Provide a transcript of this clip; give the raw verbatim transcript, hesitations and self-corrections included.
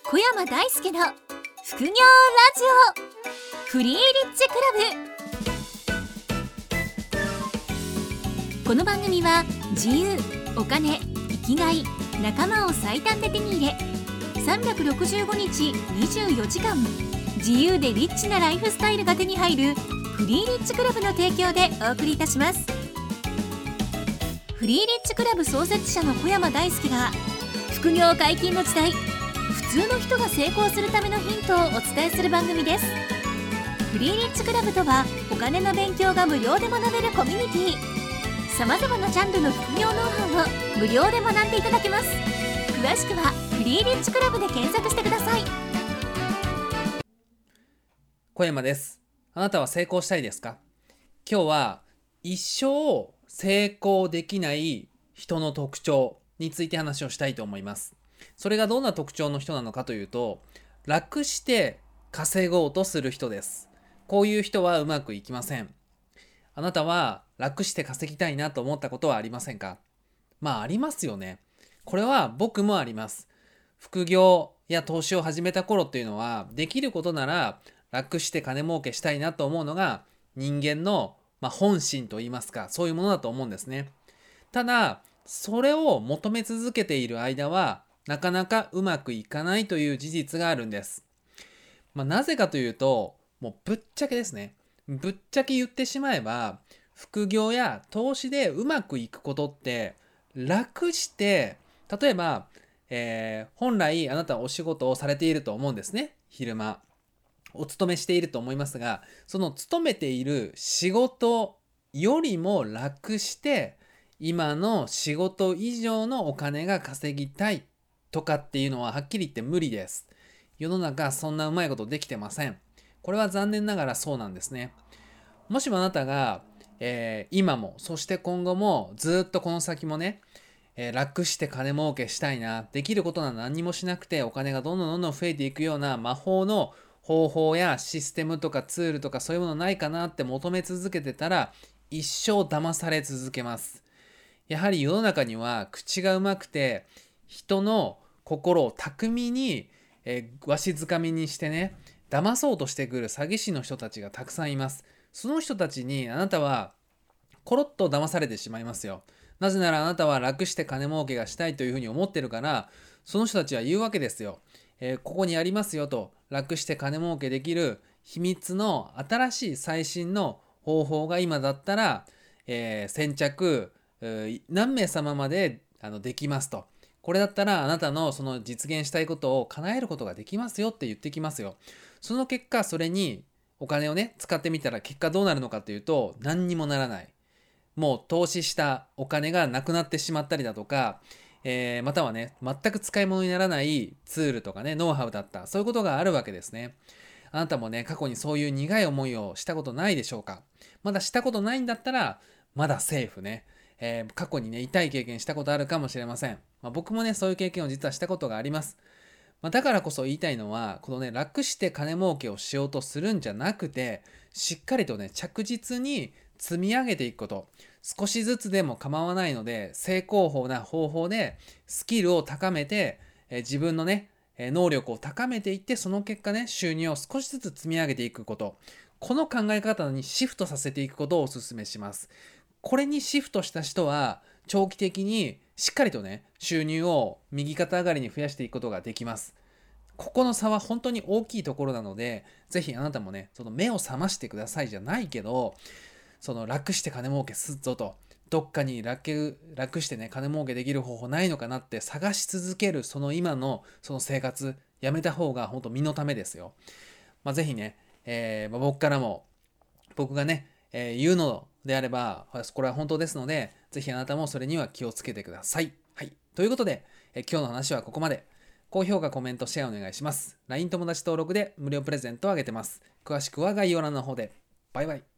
小山大輔の副業ラジオフリーリッチクラブ。この番組は自由、お金、生きがい、仲間を最短で手に入れさんびゃくろくじゅうごにちにじゅうよじかん自由でリッチなライフスタイルが手に入るフリーリッチクラブの提供でお送りいたします。フリーリッチクラブ創設者の小山大輔が副業解禁の時代、普通の人が成功するためのヒントをお伝えする番組です。フリーリッチクラブとはお金の勉強が無料で学べるコミュニティ。さまざまなジャンルの副業ノウハウを無料で学んでいただけます。詳しくはフリーリッチクラブで検索してください。 小山です。あなたは成功したいですか？今日は一生成功できない人の特徴について話をしたいと思います。それがどんな特徴の人なのかというと、楽して稼ごうとする人です。こういう人はうまくいきません。あなたは楽して稼ぎたいなと思ったことはありませんか？まあありますよね。これは僕もあります。副業や投資を始めた頃っていうのは、できることなら楽して金儲けしたいなと思うのが人間の、まあ、本心といいますか、そういうものだと思うんですね。ただ、それを求め続けている間は、なかなかうまくいかないという事実があるんです。まあ、なぜかというと、もうぶっちゃけですね。ぶっちゃけ言ってしまえば、副業や投資でうまくいくことって楽して、例えば、えー、本来あなたはお仕事をされていると思うんですね。昼間お勤めしていると思いますが、その勤めている仕事よりも楽して今の仕事以上のお金が稼ぎたいとかっていうのははっきり言って無理です。世の中そんなうまいことできてません。これは残念ながらそうなんですね。もしもあなたが、えー、今もそして今後もずっとこの先もね、えー、楽して金儲けしたいな、できることなら何もしなくてお金がどんどんどんどん増えていくような魔法の方法やシステムとかツールとかそういうものないかなって求め続けてたら一生騙され続けます。やはり世の中には口がうまくて人の心を巧みに、えー、わしづかみにしてね、騙そうとしてくる詐欺師の人たちがたくさんいます。その人たちにあなたはコロッと騙されてしまいますよ。なぜならあなたは楽して金儲けがしたいというふうに思ってるから、その人たちは言うわけですよ。えー、ここにありますよと、楽して金儲けできる秘密の新しい最新の方法が今だったら、えー、先着、えー、何名様まであのできますと。これだったらあなたのその実現したいことを叶えることができますよって言ってきますよ。その結果、それにお金をね使ってみたら結果どうなるのかというと、何にもならない。もう投資したお金がなくなってしまったりだとか、えー、またはね全く使い物にならないツールとかねノウハウだった、そういうことがあるわけですね。あなたもね過去にそういう苦い思いをしたことないでしょうか？まだしたことないんだったらまだセーフね。えー、過去にね痛い経験したことあるかもしれません。まあ、僕もねそういう経験を実はしたことがあります。まあ、だからこそ言いたいのは、このね楽して金儲けをしようとするんじゃなくて、しっかりとね着実に積み上げていくこと。少しずつでも構わないので、成功法な方法でスキルを高めて、えー、自分のね能力を高めていって、その結果ね収入を少しずつ積み上げていくこと、この考え方にシフトさせていくことをお勧めします。これにシフトした人は長期的にしっかりとね収入を右肩上がりに増やしていくことができます。ここの差は本当に大きいところなので、ぜひあなたもねその目を覚ましてくださいじゃないけど、その楽して金儲けすっぞと、どっかに 楽, 楽してね金儲けできる方法ないのかなって探し続ける、その今のその生活やめた方が本当身のためですよ。まあ、ぜひね、えーまあ、僕からも僕がね、えー、言うのであればこれは本当ですので、ぜひあなたもそれには気をつけてください。はい、ということで、えー、今日の話はここまで。高評価、コメント、シェアお願いします。ライン 友達登録で無料プレゼントをあげてます。詳しくは概要欄の方で。バイバイ。